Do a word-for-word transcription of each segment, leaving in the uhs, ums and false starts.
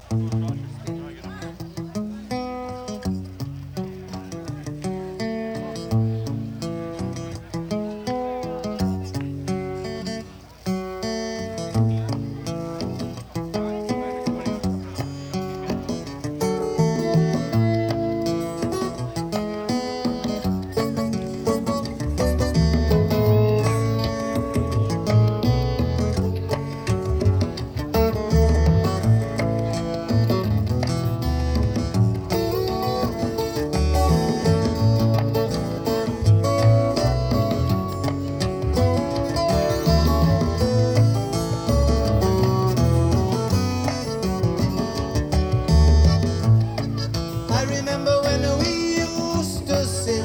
I remember when we used to sit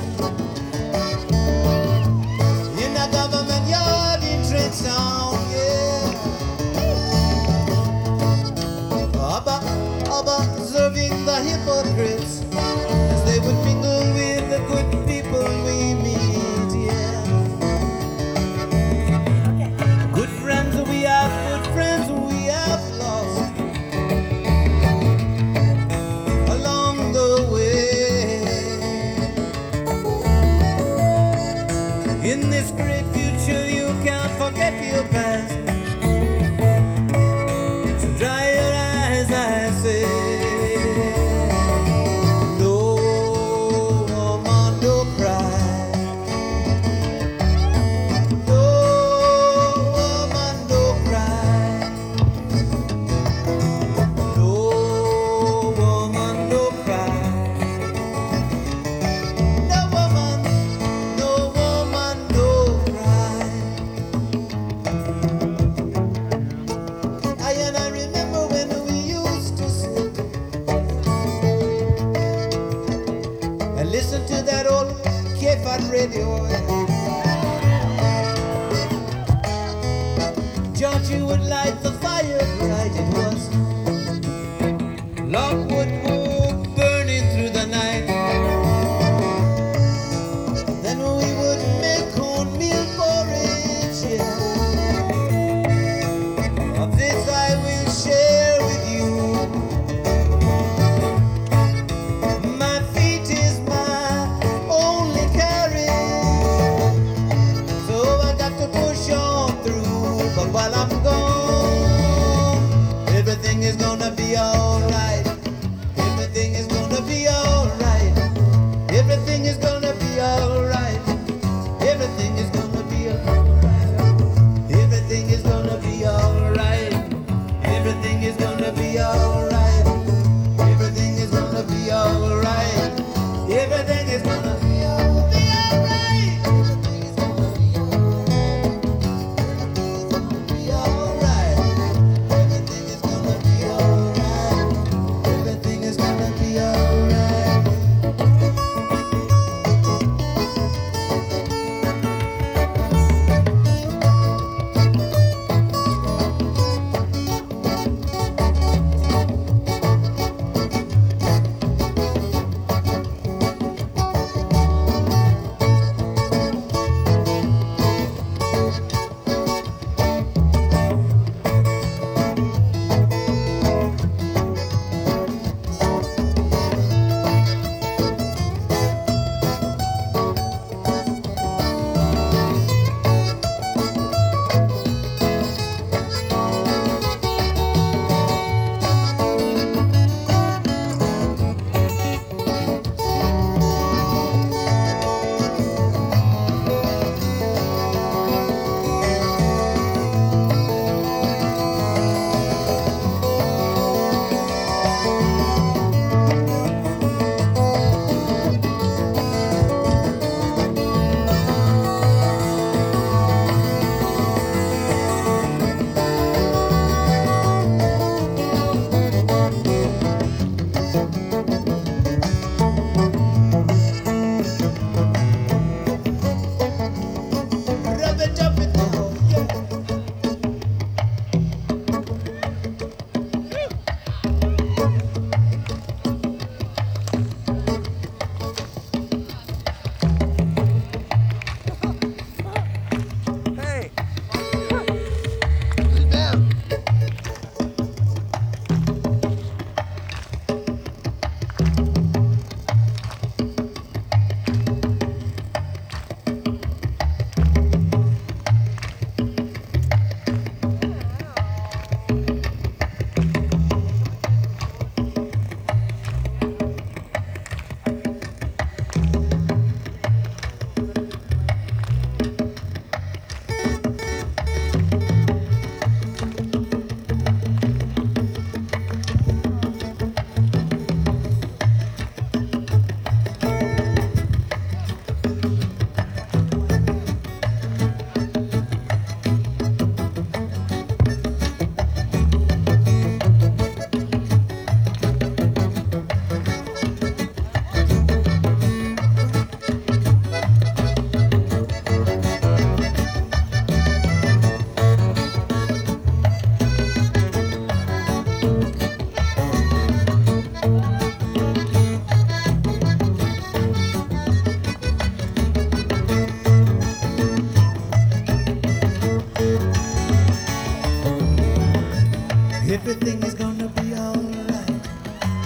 in a government yard in Trenchtown, yeah. Abba, Abba, observing the hypocrites as they would mingle with the good people we meet, yeah. Good friends we have, good friends we have lost along the way. In this great future you can't forget your past. So dry your eyes, I say. No woman, no cry. No woman, no cry. No woman, no cry. No woman, no woman, no cry. I and I remember when we used to sit and listen to that old K-Fat radio. Georgie would light the fire bright, it was logwood wood burning through the night. Then we would make cornmeal porridge, yeah. Of this I will share with you. My feet is my only carriage, so I got to push on through. But while I'm gone, everything is gonna be alright. Everything is gonna be alright. Everything is gonna be alright. Everything is gonna be alright. Everything is gonna be alright. Everything is gonna be alright. Everything is gonna be alright. Everything is gonna be alright. Everything is gonna be alright. Everything is gonna be alright.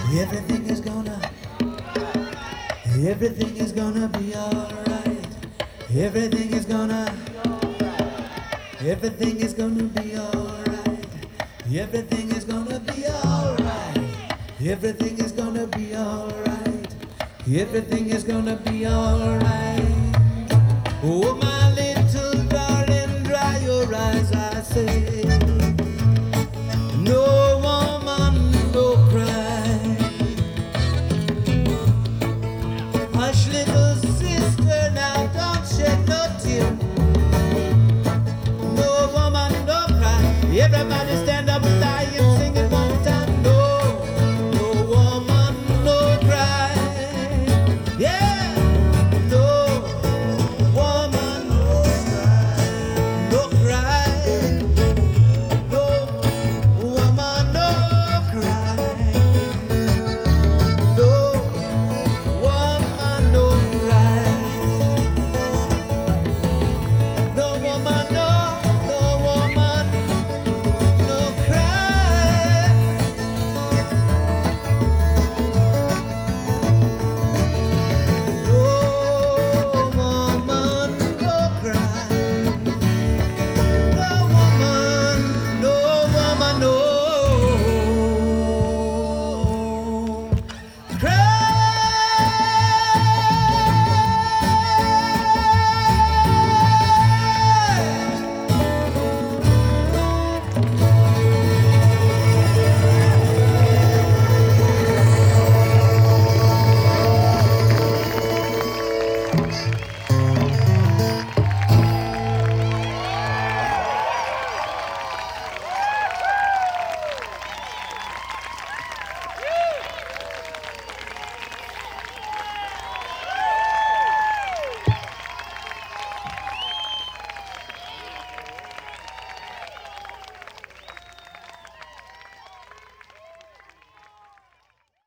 Everything is gonna, everything is gonna be alright. Everything is gonna, everything is gonna be alright. Everything is gonna be alright. Everything is gonna be alright. Everything is gonna be alright. Oh, my little darling, dry your eyes, I say. No.